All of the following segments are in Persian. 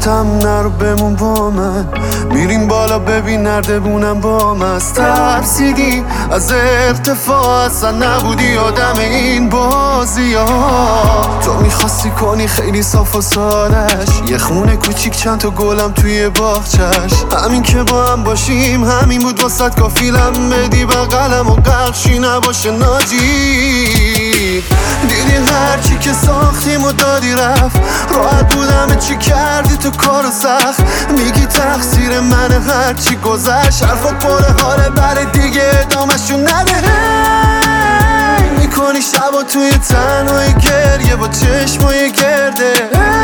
گفتم نرو بمون با من، میریم بالا ببین نردبونم با من. ترسیدی از ارتفاع، اصلا نبودی آدم این بازی ها. تو میخواستی کنی خیلی صاف و سادش، یه خونه کوچیک چند تا گلم توی باغچش. همین که با هم باشیم همین بود واسط کافیلم بدی بغلم و قرشی نباشه ناجی. دیدی هرچی که ساختیم و دادی رفت، راحت بودم چی کردی تو کارو سخت. میگی تقصیر منه هرچی گذشت، حرفات پره حاله برای دیگه ادامشون نده. میکنی شبا توی تنهای گریه با چشمای گرده.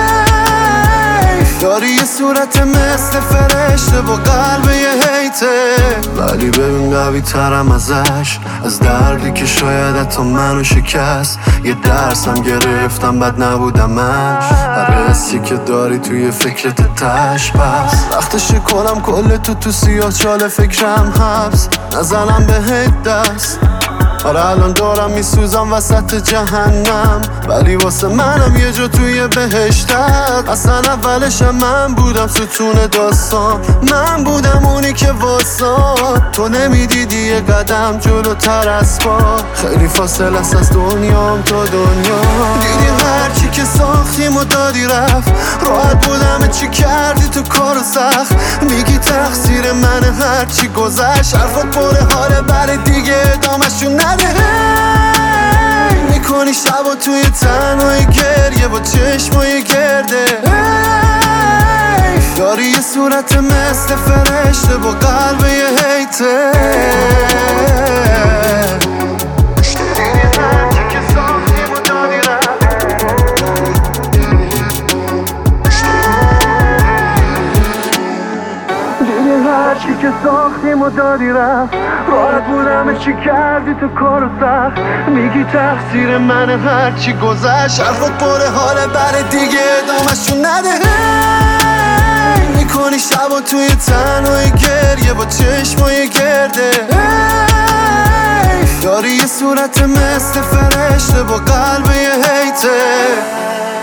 داری یه صورت مثل فرشته با قلب یه هیته، ولی ببین قوی ترم ازش، از دردی که شاید حتی منو شکست. یه درسم گرفتم بد نبودمش، هر حسی که داری توی فکرت تش. پس وقتشه کنم کل تو سیاه چال فکرم حبس، نزنم بهت دست. آره الان دارم میسوزم وسط جهنم، ولی واسه منم یه جا توی بهشتت. اصلا اولشم من بودم ستون داستان، من بودم اونی که واسه تو نمیدیدی یه قدم جلوتر از پا. خیلی فاصله است از دنیام تا دنیا. دیدی هرچی که ساختیم و دادی رفت، راحت بودم چی کردی تو کارو سخت. میگی تقصیر منه هرچی گذشت، حرفات پره حاله برای دیگه ادامشون نده. میکنی شبا توی تنهای گریه با چشمای گرده. داری یه صورت مثل فرشته با قلب یه هیته. هرچی که ساختیم و دادی رفت، راحت بودم چی کردی تو کارو سخت. میگی تقصیر منه هرچی گذشت، حرفات پره حاله برای دیگه ادامشون نده. میکنی شبا توی تنهای گریه با چشمای گرده. داری یه صورت مثل فرشته با قلب یه هیته.